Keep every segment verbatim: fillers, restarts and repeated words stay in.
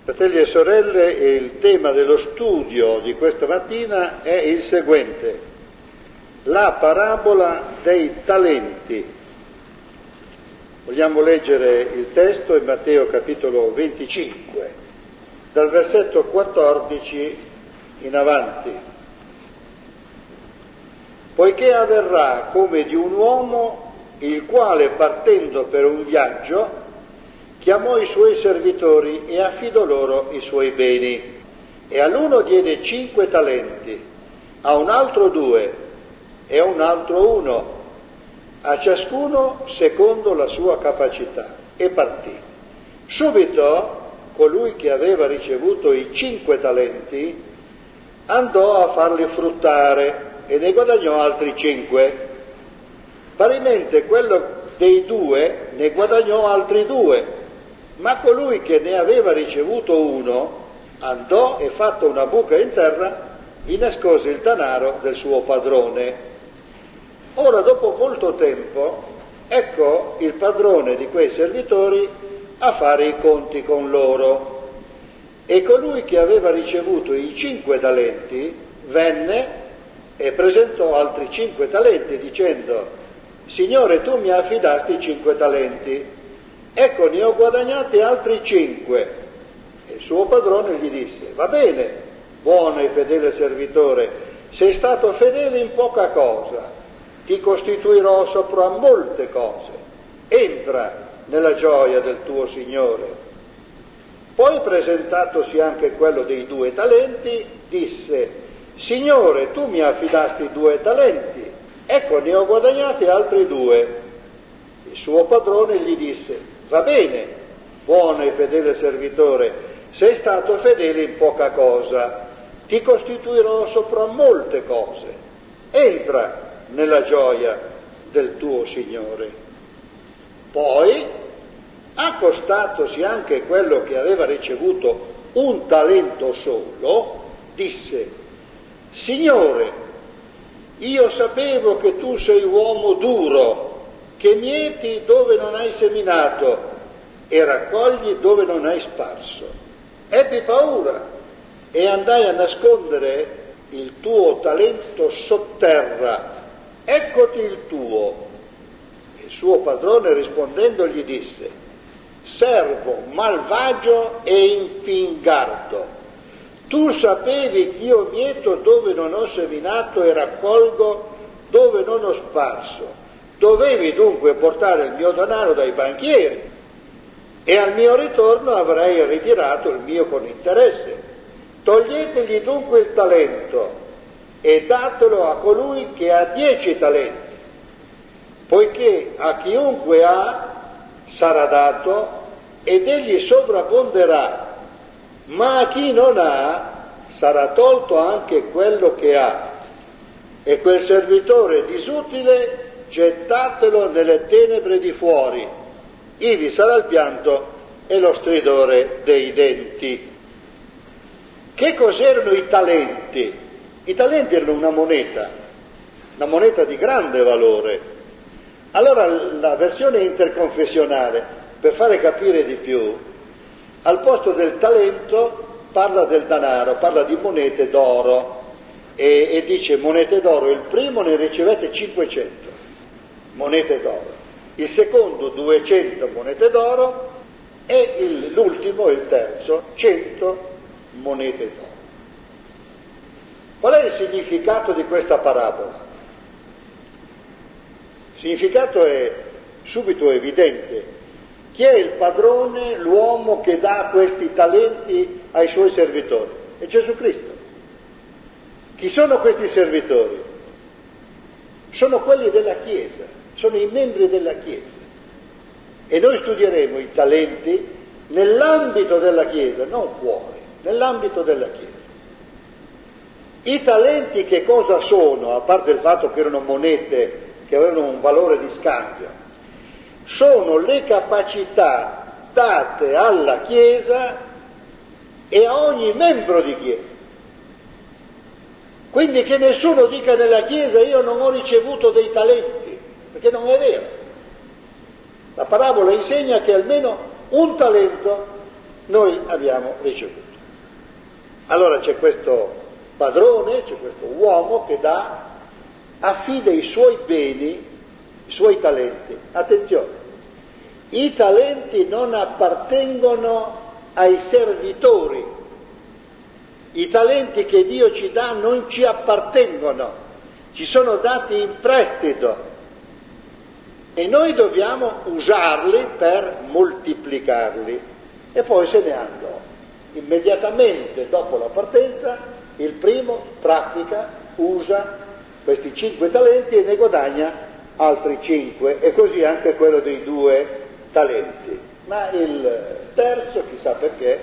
Fratelli e sorelle, il tema dello studio di questa mattina è il seguente: la parabola dei talenti. Vogliamo leggere il testo in Matteo capitolo venticinque, dal versetto quattordici in avanti. Poiché avverrà come di un uomo il quale, partendo per un viaggio, chiamò i suoi servitori e affidò loro i suoi beni. E all'uno diede cinque talenti, a un altro due e a un altro uno, a ciascuno secondo la sua capacità, e partì. Subito colui che aveva ricevuto i cinque talenti andò a farli fruttare e ne guadagnò altri cinque. Parimente quello dei due ne guadagnò altri due. Ma colui che ne aveva ricevuto uno andò e, fatta una buca in terra, vi nascose il denaro del suo padrone. Ora, dopo molto tempo, ecco il padrone di quei servitori a fare i conti con loro. E colui che aveva ricevuto i cinque talenti venne e presentò altri cinque talenti, dicendo: Signore, tu mi affidasti cinque talenti. Ecco, ne ho guadagnati altri cinque. E il suo padrone gli disse: va bene, buono e fedele servitore, sei stato fedele in poca cosa, ti costituirò sopra molte cose, entra nella gioia del tuo Signore. Poi, presentatosi anche quello dei due talenti, disse: Signore, tu mi affidasti due talenti, ecco, ne ho guadagnati altri due. Il suo padrone gli disse: va bene, buono e fedele servitore, sei stato fedele in poca cosa, ti costituirò sopra molte cose, entra nella gioia del tuo Signore. Poi, accostatosi anche quello che aveva ricevuto un talento solo, disse: Signore, io sapevo che tu sei uomo duro, che mieti dove non hai seminato e raccogli dove non hai sparso. Ebbi paura e andai a nascondere il tuo talento sotterra. Eccoti il tuo. Il suo padrone rispondendo gli disse: servo malvagio e infingardo, tu sapevi che io mieto dove non ho seminato e raccolgo dove non ho sparso. Dovevi dunque portare il mio denaro dai banchieri e al mio ritorno avrei ritirato il mio con interesse. Toglietegli dunque il talento e datelo a colui che ha dieci talenti, poiché a chiunque ha sarà dato ed egli sovrabbonderà, ma a chi non ha sarà tolto anche quello che ha. E quel servitore disutile gettatelo nelle tenebre di fuori, ivi sarà il pianto e lo stridore dei denti. Che cos'erano i talenti? I talenti erano una moneta, una moneta di grande valore. Allora la versione interconfessionale, per fare capire di più, al posto del talento parla del denaro, parla di monete d'oro e, e dice monete d'oro, il primo ne ricevette cinquecento. Monete d'oro, il secondo duecento monete d'oro e il, l'ultimo, il terzo, cento monete d'oro. Qual è il significato di questa parabola? Il significato è subito evidente. Chi è il padrone, l'uomo che dà questi talenti ai suoi servitori? È Gesù Cristo. Chi sono questi servitori? Sono quelli della Chiesa. Sono i membri della Chiesa e noi studieremo i talenti nell'ambito della Chiesa, non fuori, nell'ambito della Chiesa. I talenti che cosa sono, a parte il fatto che erano monete che avevano un valore di scambio? Sono le capacità date alla Chiesa e a ogni membro di Chiesa. Quindi che nessuno dica nella Chiesa: io non ho ricevuto dei talenti, perché non è vero. La parabola insegna che almeno un talento noi abbiamo ricevuto. Allora c'è questo padrone, c'è questo uomo che dà, affida i suoi beni, i suoi talenti. Attenzione, i talenti non appartengono ai servitori, i talenti che Dio ci dà non ci appartengono, ci sono dati in prestito e noi dobbiamo usarli per moltiplicarli. E poi se ne andò. Immediatamente dopo la partenza il primo traffica, usa questi cinque talenti e ne guadagna altri cinque, e così anche quello dei due talenti. Ma il terzo, chissà perché,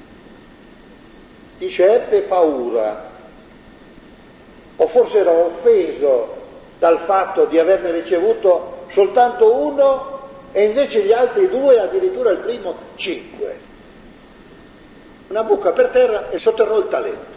dice ebbe paura, o forse era offeso dal fatto di averne ricevuto soltanto uno e invece gli altri due, addirittura il primo, cinque. Una buca per terra e sotterrò il talento.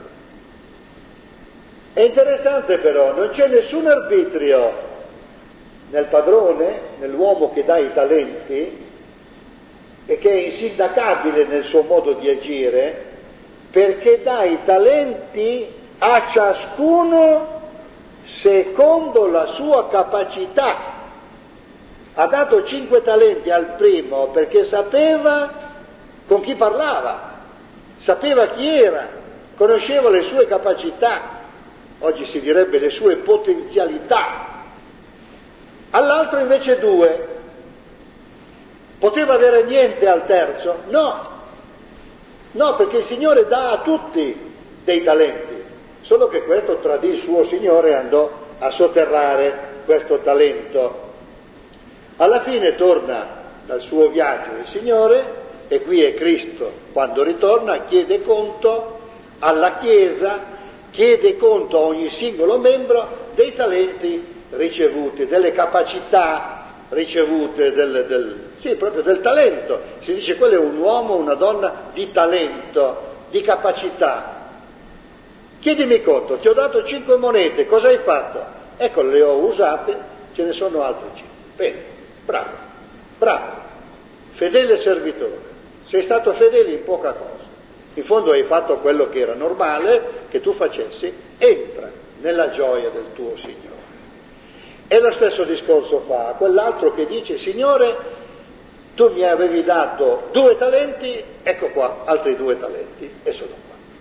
È interessante però, non c'è nessun arbitrio nel padrone, nell'uomo che dà i talenti e che è insindacabile nel suo modo di agire, perché dà i talenti a ciascuno secondo la sua capacità. Ha dato cinque talenti al primo perché sapeva con chi parlava, sapeva chi era, conosceva le sue capacità, oggi si direbbe le sue potenzialità. All'altro invece due. Poteva avere niente al terzo? No, no, perché il Signore dà a tutti dei talenti, solo che questo tradì il suo Signore e andò a sotterrare questo talento. Alla fine torna dal suo viaggio il Signore, e qui è Cristo, quando ritorna chiede conto alla Chiesa, chiede conto a ogni singolo membro dei talenti ricevuti, delle capacità ricevute, del, del, sì, proprio del talento. Si dice quello è un uomo, una donna di talento, di capacità. Chiedimi conto, ti ho dato cinque monete, cosa hai fatto? Ecco, le ho usate, ce ne sono altre cinque. Bene. Bravo, bravo, fedele servitore, sei stato fedele in poca cosa, in fondo hai fatto quello che era normale che tu facessi, entra nella gioia del tuo Signore. E lo stesso discorso fa a quell'altro che dice: Signore, tu mi avevi dato due talenti, ecco qua, altri due talenti, e sono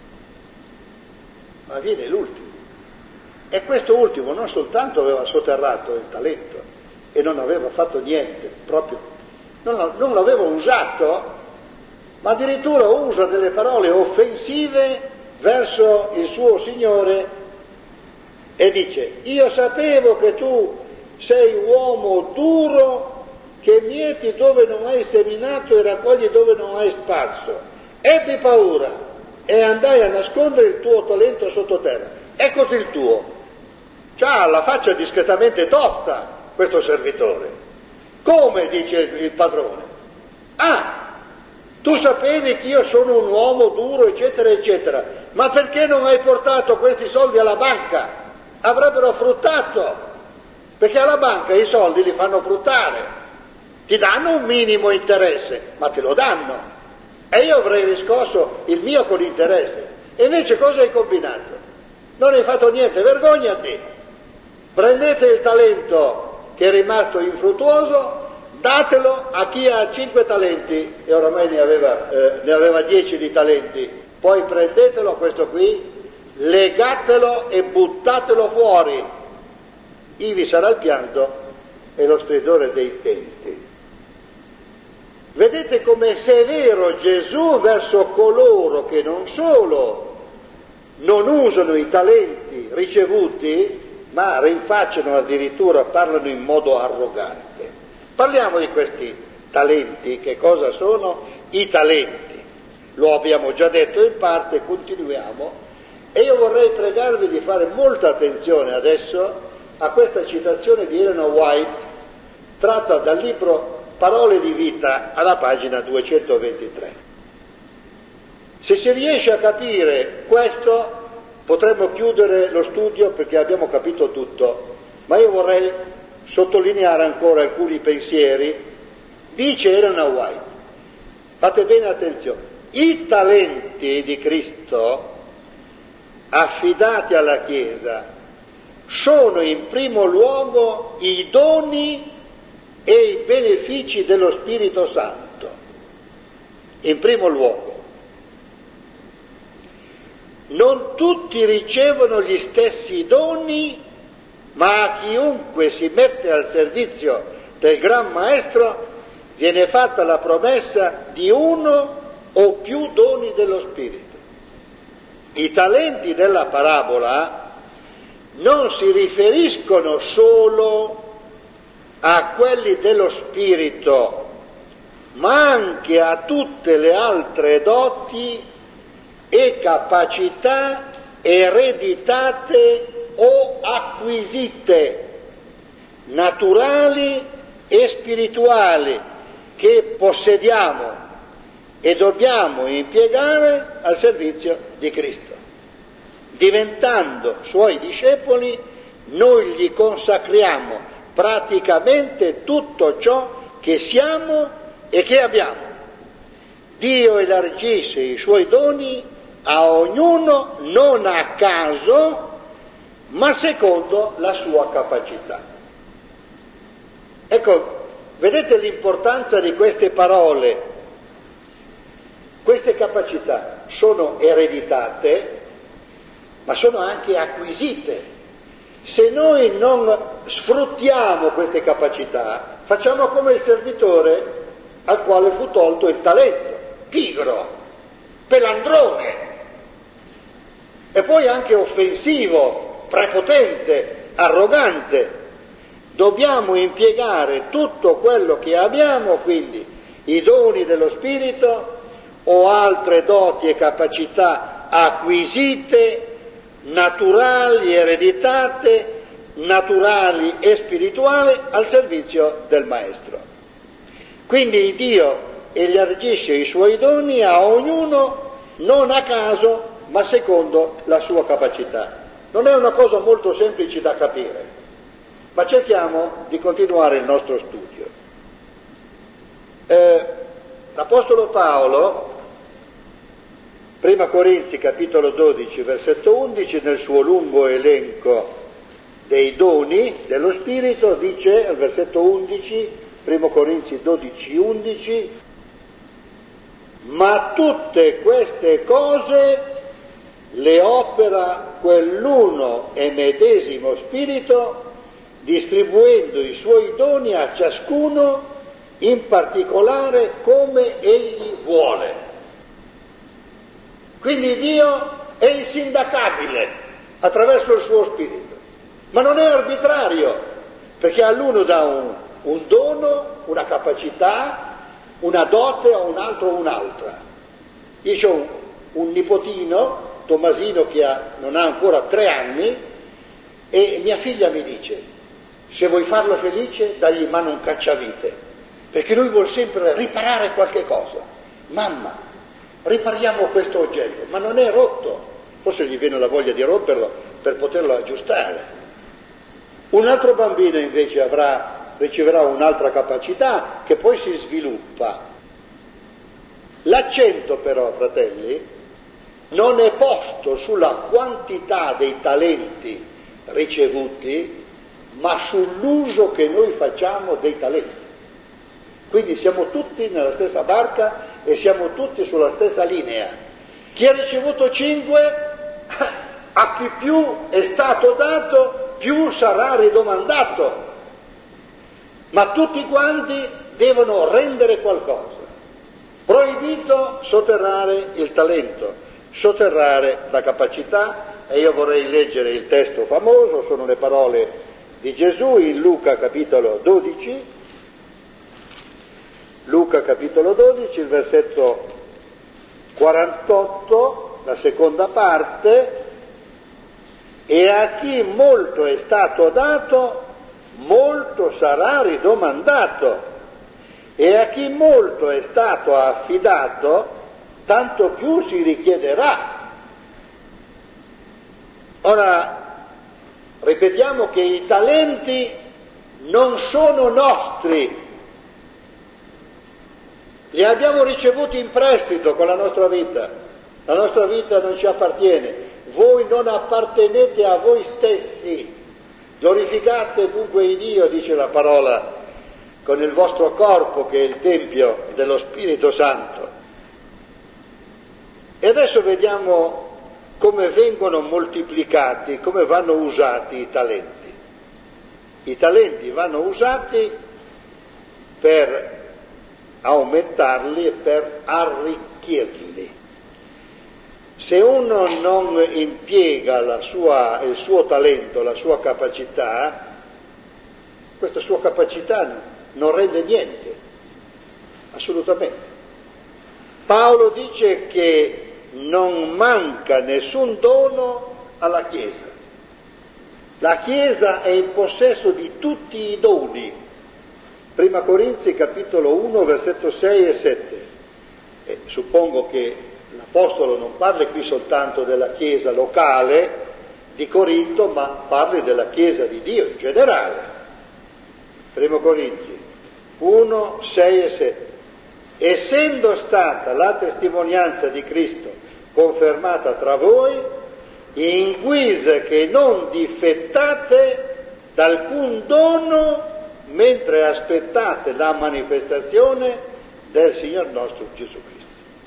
qua. Ma viene l'ultimo, e questo ultimo non soltanto aveva sotterrato il talento, e non aveva fatto niente, proprio, non, non l'aveva usato, ma addirittura usa delle parole offensive verso il suo Signore e dice: io sapevo che tu sei uomo duro, che mieti dove non hai seminato e raccogli dove non hai sparso. Ebbi paura e andai a nascondere il tuo talento sottoterra. Eccoti il tuo. C'ha la faccia discretamente tosta questo servitore. Come, dice il padrone? Ah, tu sapevi che io sono un uomo duro, eccetera, eccetera, ma perché non hai portato questi soldi alla banca? Avrebbero fruttato, perché alla banca i soldi li fanno fruttare, ti danno un minimo interesse, ma te lo danno, e io avrei riscosso il mio con interesse. E invece cosa hai combinato? Non hai fatto niente, vergognati. Prendete il talento che è rimasto infruttuoso, datelo a chi ha cinque talenti, e oramai ne aveva, eh, ne aveva dieci di talenti, poi prendetelo questo qui, legatelo e buttatelo fuori, ivi sarà il pianto e lo stridore dei denti. Vedete com'è severo Gesù verso coloro che non solo non usano i talenti ricevuti, ma rinfacciano addirittura, parlano in modo arrogante. Parliamo di questi talenti. Che cosa sono i talenti? Lo abbiamo già detto in parte, continuiamo, e io vorrei pregarvi di fare molta attenzione adesso a questa citazione di Ellen White tratta dal libro Parole di vita, alla pagina duecentoventitré. Se si riesce a capire questo, potremmo chiudere lo studio perché abbiamo capito tutto, ma io vorrei sottolineare ancora alcuni pensieri. Dice Ellen White, fate bene attenzione, I talenti di Cristo affidati alla Chiesa sono in primo luogo i doni e i benefici dello Spirito Santo, in primo luogo. Non tutti ricevono gli stessi doni, ma a chiunque si mette al servizio del Gran Maestro viene fatta la promessa di uno o più doni dello Spirito. I talenti della parabola non si riferiscono solo a quelli dello Spirito, ma anche a tutte le altre doti e capacità ereditate o acquisite, naturali e spirituali, che possediamo e dobbiamo impiegare al servizio di Cristo. Diventando Suoi discepoli, noi gli consacriamo praticamente tutto ciò che siamo e che abbiamo. Dio elargisce i Suoi doni a ognuno non a caso, ma secondo la sua capacità. Ecco, vedete l'importanza di queste parole. Queste capacità sono ereditate, ma sono anche acquisite. Se noi non sfruttiamo queste capacità, facciamo come il servitore al quale fu tolto il talento, pigro, pelandrone, e poi anche offensivo, prepotente, arrogante. Dobbiamo impiegare tutto quello che abbiamo, quindi i doni dello Spirito o altre doti e capacità acquisite, naturali, ereditate, naturali e spirituali, al servizio del Maestro. Quindi Dio elargisce i Suoi doni a ognuno non a caso, ma secondo la sua capacità. Non è una cosa molto semplice da capire, ma cerchiamo di continuare il nostro studio. Eh, l'Apostolo Paolo, Prima Corinzi capitolo dodici, versetto undici, nel suo lungo elenco dei doni dello Spirito, dice al versetto undici, Prima Corinzi dodici, undici, ma tutte queste cose le opera quell'uno e medesimo Spirito, distribuendo i Suoi doni a ciascuno in particolare come Egli vuole. Quindi Dio è insindacabile attraverso il Suo Spirito, ma non è arbitrario, perché all'uno dà un, un dono, una capacità, una dote, a un altro un'altra. Io ho un, un nipotino, Tommasino, che ha, non ha ancora tre anni, e mia figlia mi dice: se vuoi farlo felice, dagli in mano un cacciavite, perché lui vuol sempre riparare qualche cosa. Mamma, ripariamo questo oggetto, ma non è rotto, forse gli viene la voglia di romperlo per poterlo aggiustare. Un altro bambino invece avrà, riceverà un'altra capacità che poi si sviluppa. L'accento però, fratelli, non è posto sulla quantità dei talenti ricevuti, ma sull'uso che noi facciamo dei talenti. Quindi siamo tutti nella stessa barca e siamo tutti sulla stessa linea. Chi ha ricevuto cinque, a chi più è stato dato, più sarà ridomandato. Ma tutti quanti devono rendere qualcosa. Proibito sotterrare il talento, sotterrare la capacità, e io vorrei leggere il testo famoso, sono le parole di Gesù in Luca capitolo dodici, Luca capitolo dodici, il versetto quarantotto, la seconda parte: e a chi molto è stato dato, molto sarà ridomandato, e a chi molto è stato affidato, tanto più si richiederà. Ora, ripetiamo che i talenti non sono nostri, li abbiamo ricevuti in prestito con la nostra vita, la nostra vita non ci appartiene, voi non appartenete a voi stessi, glorificate dunque il Dio, dice la parola, con il vostro corpo che è il Tempio dello Spirito Santo. E adesso vediamo come vengono moltiplicati, come vanno usati i talenti. I talenti vanno usati per aumentarli e per arricchirli. Se uno non impiega la sua, il suo talento, la sua capacità, questa sua capacità non rende niente, assolutamente. Paolo dice che non manca nessun dono alla Chiesa. La Chiesa è in possesso di tutti i doni. Prima Corinzi capitolo uno versetto sei e sette. E suppongo che l'Apostolo non parli qui soltanto della Chiesa locale di Corinto, ma parli della Chiesa di Dio in generale. Primo Corinzi uno, sei e sette. Essendo stata la testimonianza di Cristo confermata tra voi, in guisa che non difettate d'alcun dono mentre aspettate la manifestazione del Signor nostro Gesù Cristo.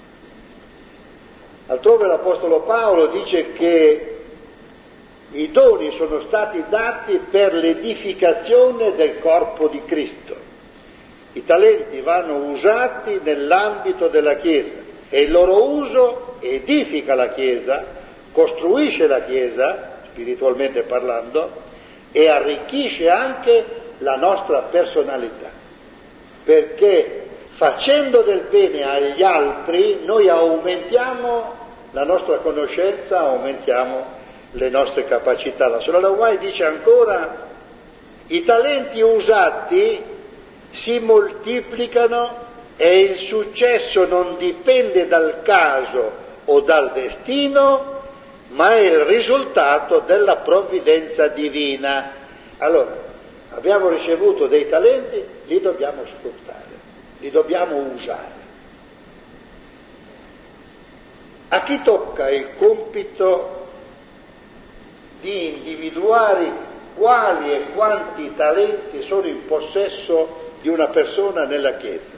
Altrove l'Apostolo Paolo dice che i doni sono stati dati per l'edificazione del corpo di Cristo. I talenti vanno usati nell'ambito della Chiesa e il loro uso edifica la Chiesa, costruisce la Chiesa, spiritualmente parlando, e arricchisce anche la nostra personalità, perché facendo del bene agli altri noi aumentiamo la nostra conoscenza, aumentiamo le nostre capacità. La sorella White dice ancora: i talenti usati si moltiplicano e il successo non dipende dal caso o dal destino, ma è il risultato della provvidenza divina. Allora, abbiamo ricevuto dei talenti, li dobbiamo sfruttare, li dobbiamo usare. A chi tocca il compito di individuare quali e quanti talenti sono in possesso di una persona nella Chiesa?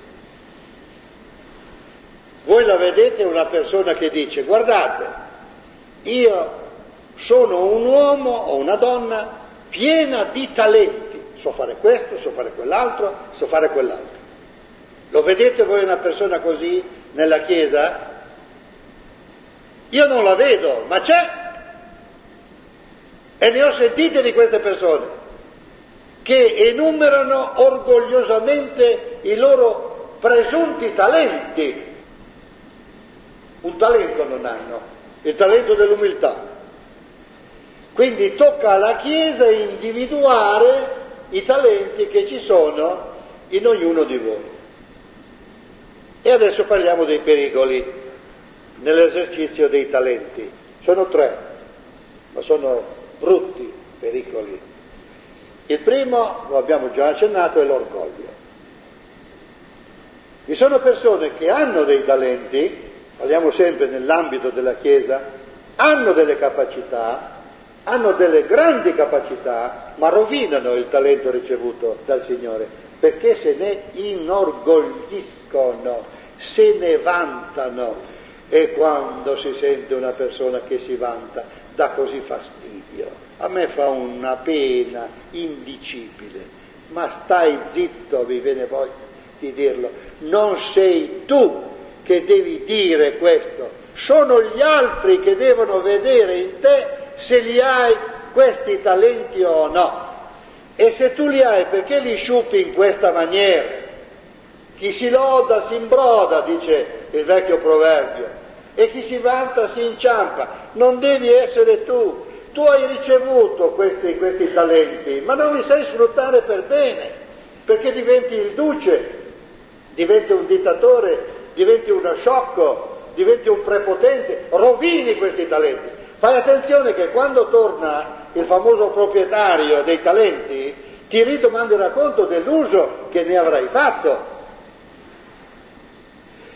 Voi la vedete una persona che dice: guardate, io sono un uomo o una donna piena di talenti, so fare questo, so fare quell'altro, so fare quell'altro. Lo vedete voi una persona così nella Chiesa? Io non la vedo, ma c'è, e ne ho sentite di queste persone che enumerano orgogliosamente i loro presunti talenti. Un talento non hanno, il talento dell'umiltà. Quindi tocca alla Chiesa individuare i talenti che ci sono in ognuno di voi. E adesso parliamo dei pericoli nell'esercizio dei talenti. Sono tre, ma sono brutti pericoli. Il primo, lo abbiamo già accennato, è l'orgoglio. Vi sono persone che hanno dei talenti, parliamo sempre nell'ambito della Chiesa, hanno delle capacità, hanno delle grandi capacità, ma rovinano il talento ricevuto dal Signore, perché se ne inorgogliscono, se ne vantano, e quando si sente una persona che si vanta dà così fastidio. A me fa una pena indicibile, ma stai zitto, mi viene voglia di dirlo, non sei tu che devi dire questo, sono gli altri che devono vedere in te se li hai questi talenti o no. E se tu li hai, perché li sciupi in questa maniera? Chi si loda si imbroda, dice il vecchio proverbio, e chi si vanta si inciampa. Non devi essere tu. Tu hai ricevuto questi, questi talenti, ma non li sai sfruttare per bene, perché diventi il duce, diventi un dittatore, diventi uno sciocco, diventi un prepotente, rovini questi talenti. Fai attenzione che quando torna il famoso proprietario dei talenti ti ridomanderà conto dell'uso che ne avrai fatto.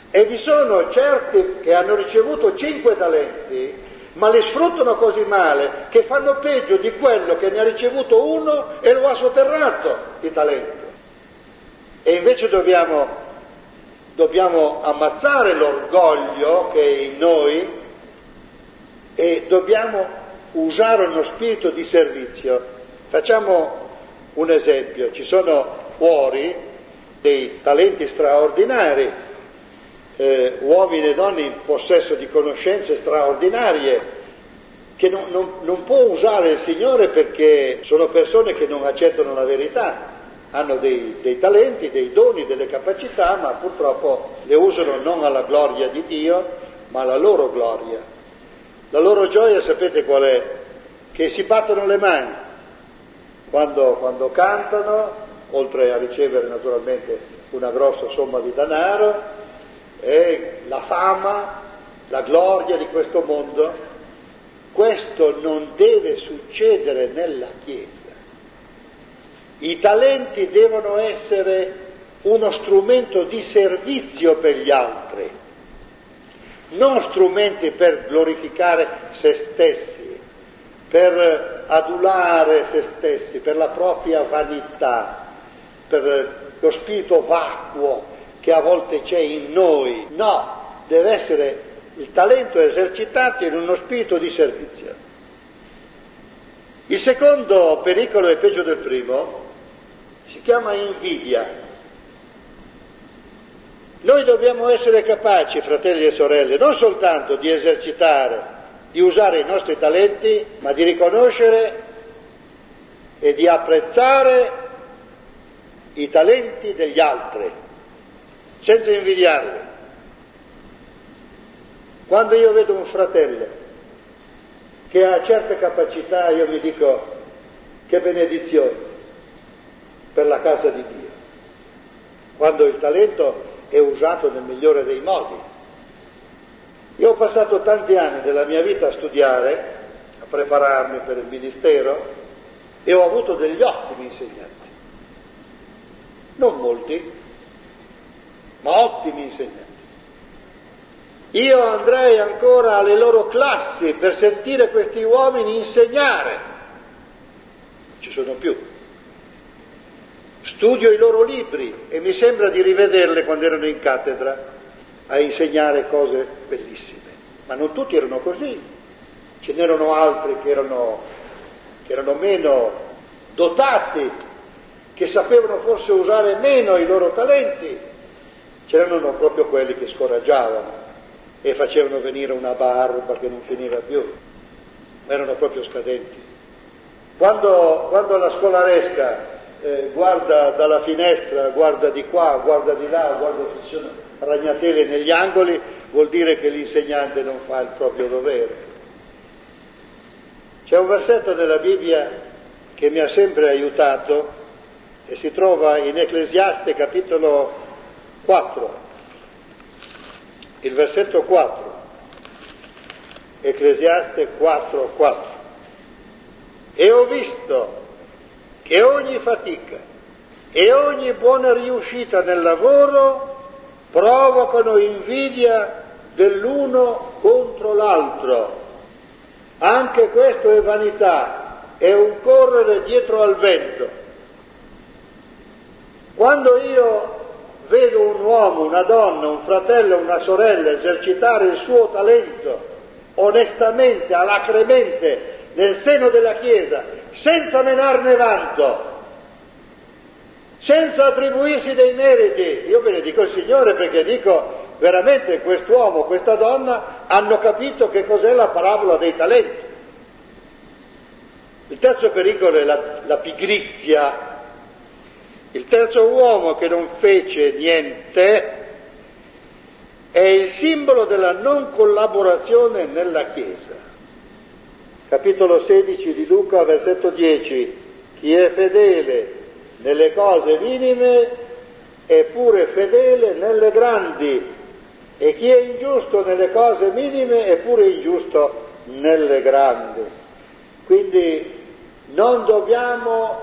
E vi sono certi che hanno ricevuto cinque talenti, ma li sfruttano così male che fanno peggio di quello che ne ha ricevuto uno e lo ha sotterrato di talento. E invece dobbiamo, dobbiamo ammazzare l'orgoglio che è in noi e dobbiamo usare uno spirito di servizio. Facciamo un esempio: ci sono fuori dei talenti straordinari, eh, uomini e donne in possesso di conoscenze straordinarie che non, non, non può usare il Signore perché sono persone che non accettano la verità, hanno dei, dei talenti, dei doni, delle capacità, ma purtroppo le usano non alla gloria di Dio, ma alla loro gloria. La loro gioia sapete qual è? Che si battono le mani quando, quando cantano, oltre a ricevere naturalmente una grossa somma di denaro, e la fama, la gloria di questo mondo. Questo non deve succedere nella Chiesa. I talenti devono essere uno strumento di servizio per gli altri, non strumenti per glorificare se stessi, per adulare se stessi, per la propria vanità, per lo spirito vacuo che a volte c'è in noi. No, deve essere il talento esercitato in uno spirito di servizio. Il secondo pericolo è peggio del primo, si chiama invidia. Noi dobbiamo essere capaci, fratelli e sorelle, non soltanto di esercitare, di usare i nostri talenti, ma di riconoscere e di apprezzare i talenti degli altri, senza invidiarli. Quando io vedo un fratello che ha certe capacità, io mi dico: che benedizione per la casa di Dio, quando il talento è usato nel migliore dei modi. Io ho passato tanti anni della mia vita a studiare, a prepararmi per il ministero, e ho avuto degli ottimi insegnanti, non molti, ma ottimi insegnanti. Io andrei ancora alle loro classi per sentire questi uomini insegnare, non ci sono più. Studio i loro libri e mi sembra di rivederle quando erano in cattedra a insegnare cose bellissime, ma non tutti erano così. Ce n'erano altri che erano, che erano meno dotati, che sapevano forse usare meno i loro talenti. C'erano proprio quelli che scoraggiavano e facevano venire una barba che non finiva più, erano proprio scadenti. Quando, quando la scolaresca eh, guarda dalla finestra, guarda di qua, guarda di là, guarda se ci sono ragnatele negli angoli, vuol dire che l'insegnante non fa il proprio dovere. C'è un versetto della Bibbia che mi ha sempre aiutato e si trova in Ecclesiaste capitolo quattro, il versetto quattro, Ecclesiaste quattro, quattro. E ho visto che ogni fatica e ogni buona riuscita nel lavoro provocano invidia dell'uno contro l'altro. Anche questo è vanità, è un correre dietro al vento. Quando io vedo un uomo, una donna, un fratello, una sorella esercitare il suo talento onestamente, alacremente, nel seno della Chiesa, senza menarne vanto, senza attribuirsi dei meriti, io benedico il Signore perché dico veramente quest'uomo, questa donna hanno capito che cos'è la parabola dei talenti. Il terzo pericolo è la, la pigrizia. Il terzo uomo che non fece niente è il simbolo della non collaborazione nella Chiesa. Capitolo sedici di Luca, versetto dieci: chi è fedele nelle cose minime è pure fedele nelle grandi, e chi è ingiusto nelle cose minime è pure ingiusto nelle grandi. Quindi non dobbiamo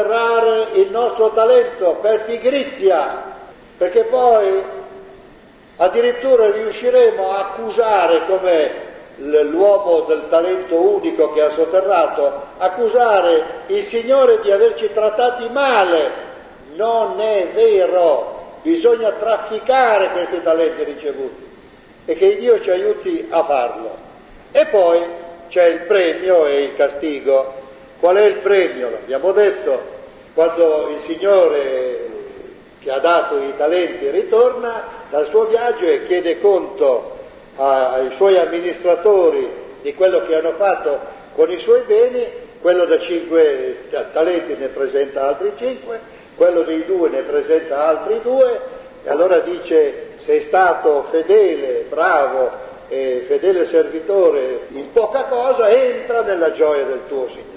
sotterrare il nostro talento per pigrizia, perché poi Addirittura riusciremo a accusare, come l'uomo del talento unico che ha sotterrato, accusare il Signore di averci trattati male. Non è vero, bisogna trafficare questi talenti ricevuti e che Dio ci aiuti a farlo. E poi c'è il premio e il castigo. Qual è il premio? L'abbiamo detto, quando il Signore che ha dato i talenti ritorna dal suo viaggio e chiede conto ai suoi amministratori di quello che hanno fatto con i suoi beni, quello da cinque talenti ne presenta altri cinque, quello dei due ne presenta altri due, e allora dice: sei stato fedele, bravo, eh, fedele servitore in poca cosa, entra nella gioia del tuo Signore.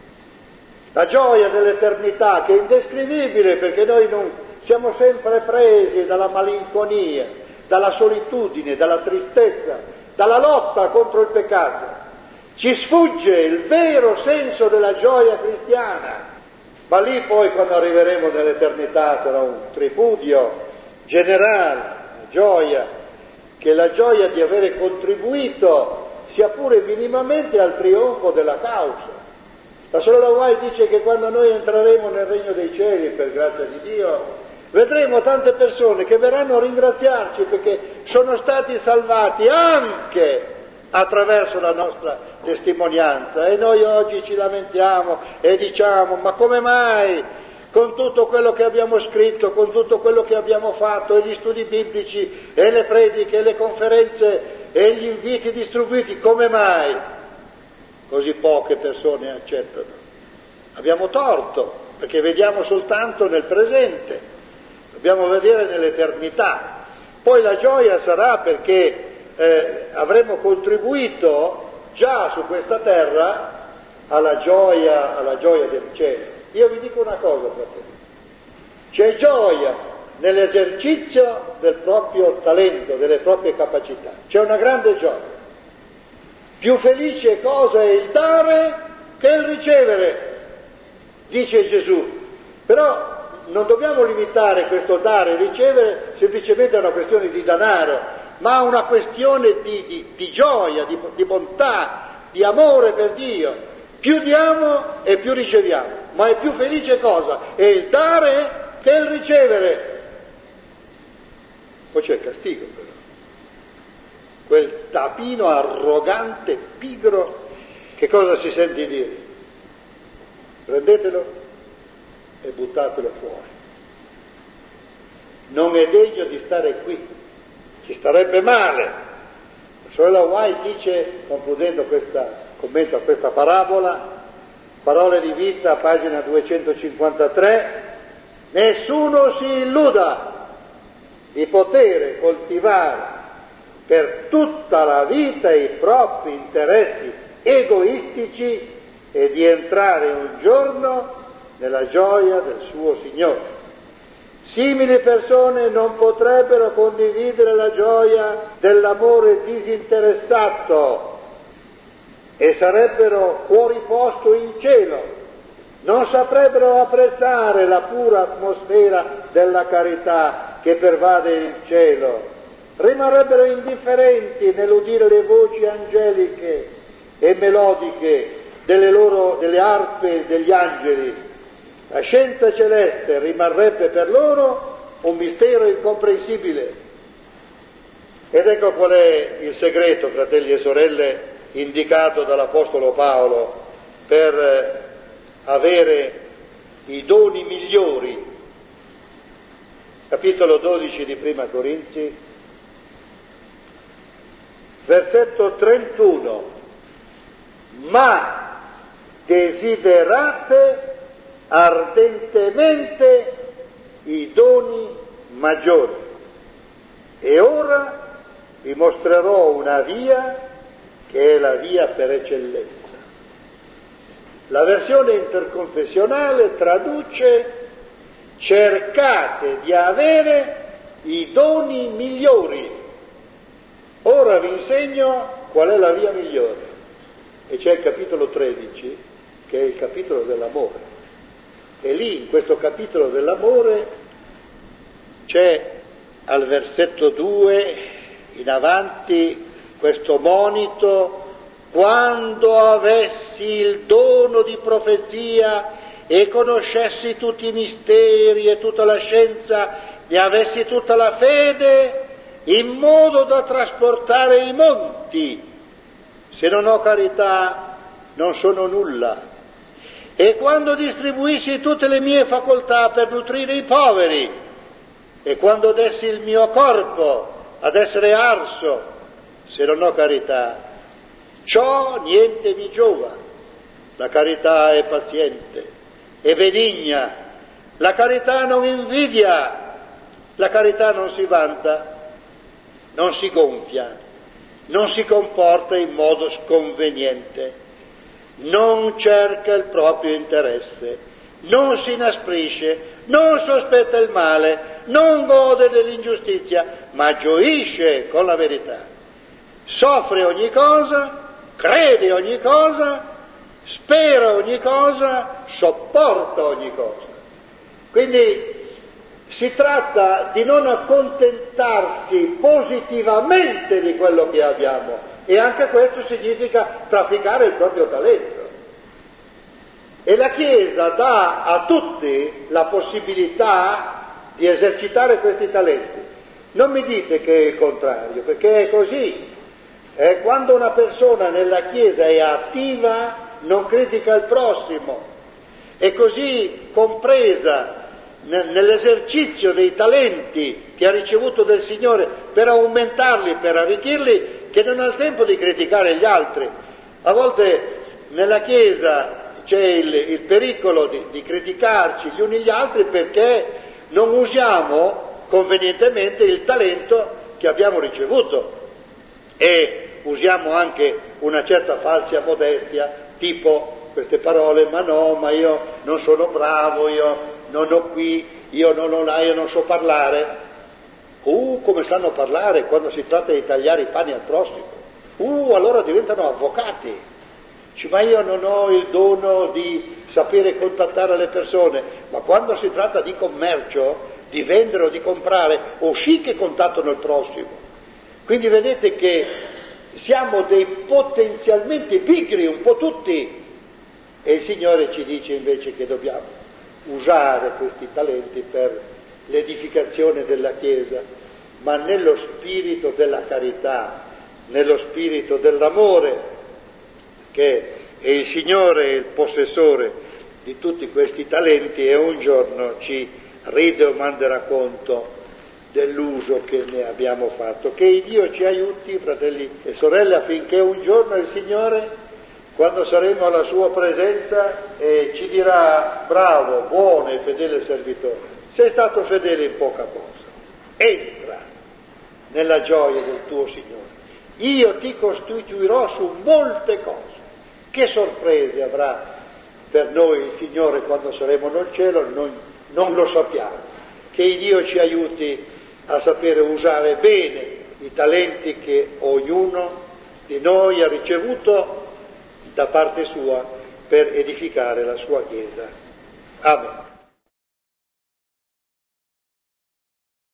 La gioia dell'eternità, che è indescrivibile, perché noi non siamo sempre presi dalla malinconia, dalla solitudine, dalla tristezza, dalla lotta contro il peccato. Ci sfugge il vero senso della gioia cristiana, ma lì poi, quando arriveremo nell'eternità, sarà un tripudio generale, gioia, che è la gioia di avere contribuito, sia pure minimamente, al trionfo della causa. La sorella White dice che quando noi entreremo nel regno dei cieli, per grazia di Dio, vedremo tante persone che verranno a ringraziarci perché sono stati salvati anche attraverso la nostra testimonianza, e noi oggi ci lamentiamo e diciamo: ma come mai, con tutto quello che abbiamo scritto, con tutto quello che abbiamo fatto, e gli studi biblici e le prediche e le conferenze e gli inviti distribuiti, come mai così poche persone accettano? Abbiamo torto, perché vediamo soltanto nel presente. Dobbiamo vedere nell'eternità. Poi la gioia sarà perché eh, avremo contribuito già su questa terra alla gioia, alla gioia del cielo. Io vi dico una cosa, fratelli: c'è gioia nell'esercizio del proprio talento, delle proprie capacità. C'è una grande gioia. Più felice cosa è il dare che il ricevere, dice Gesù. Però non dobbiamo limitare questo dare e ricevere semplicemente a una questione di denaro, ma a una questione di, di, di gioia, di, di bontà, di amore per Dio. Più diamo e più riceviamo, ma è più felice cosa? È il dare che il ricevere. Poi c'è il castigo, però. Quel tapino arrogante, pigro, che cosa si sente dire? Prendetelo e buttatelo fuori. Non è degno di stare qui, ci starebbe male. La sorella White dice, concludendo questo commento a questa parabola, Parole di vita, pagina duecentocinquantatré: nessuno si illuda di poter coltivare per tutta la vita i propri interessi egoistici e di entrare un giorno nella gioia del suo Signore. Simili persone non potrebbero condividere la gioia dell'amore disinteressato e sarebbero fuori posto in cielo, non saprebbero apprezzare la pura atmosfera della carità che pervade il cielo, rimarrebbero indifferenti nell'udire le voci angeliche e melodiche delle loro, delle arpe degli angeli. La scienza celeste rimarrebbe per loro un mistero incomprensibile. Ed ecco qual è il segreto, fratelli e sorelle, indicato dall'Apostolo Paolo per avere i doni migliori. Capitolo dodici di Prima Corinzi, versetto trentuno: ma desiderate ardentemente i doni maggiori, e ora vi mostrerò una via che è la via per eccellenza. La versione interconfessionale traduce: cercate di avere i doni migliori. Ora vi insegno qual è la via migliore. E c'è il capitolo tredici, che è il capitolo dell'amore. E lì, in questo capitolo dell'amore, c'è al versetto due in avanti questo monito: quando avessi il dono di profezia e conoscessi tutti i misteri e tutta la scienza e avessi tutta la fede in modo da trasportare i monti, se non ho carità non sono nulla. E quando distribuissi tutte le mie facoltà per nutrire i poveri, e quando dessi il mio corpo ad essere arso, se non ho carità, ciò niente mi giova. La carità è paziente, è benigna, la carità non invidia, la carità non si vanta, non si gonfia, non si comporta in modo sconveniente, non cerca il proprio interesse, non si inasprisce, non sospetta il male, non gode dell'ingiustizia, ma gioisce con la verità. Soffre ogni cosa, crede ogni cosa, spera ogni cosa, sopporta ogni cosa. Quindi si tratta di non accontentarsi positivamente di quello che abbiamo, e anche questo significa trafficare il proprio talento. E la Chiesa dà a tutti la possibilità di esercitare questi talenti. Non mi dite che è il contrario, perché è così. Eh, quando una persona nella Chiesa è attiva, non critica il prossimo, è così compresa nell'esercizio dei talenti che ha ricevuto del Signore per aumentarli, per arricchirli, che non ha il tempo di criticare gli altri. A volte nella Chiesa c'è il, il pericolo di, di criticarci gli uni gli altri perché non usiamo convenientemente il talento che abbiamo ricevuto, e usiamo anche una certa falsa modestia, tipo queste parole: ma no, ma io non sono bravo, io non ho qui, io non ho là, io non so parlare. Uh, come sanno parlare quando si tratta di tagliare i pani al prossimo. Uh, allora diventano avvocati. Dici, ma io non ho il dono di sapere contattare le persone. Ma quando si tratta di commercio, di vendere o di comprare, o sì che contattano il prossimo. Quindi vedete che siamo dei potenzialmente pigri, un po' tutti. E il Signore ci dice invece che dobbiamo usare questi talenti per l'edificazione della Chiesa, ma nello spirito della carità, nello spirito dell'amore, che è il Signore il possessore di tutti questi talenti, e un giorno ci ridomanderà conto dell'uso che ne abbiamo fatto. Che Dio ci aiuti, fratelli e sorelle, affinché un giorno il Signore, quando saremo alla sua presenza, eh, ci dirà: bravo, buono e fedele servitore, sei stato fedele in poca cosa, entra nella gioia del tuo Signore, io ti costituirò su molte cose. Che sorprese avrà per noi il Signore quando saremo nel cielo? Non, non lo sappiamo. Che Dio ci aiuti a sapere usare bene i talenti che ognuno di noi ha ricevuto da parte sua per edificare la sua Chiesa. Amen.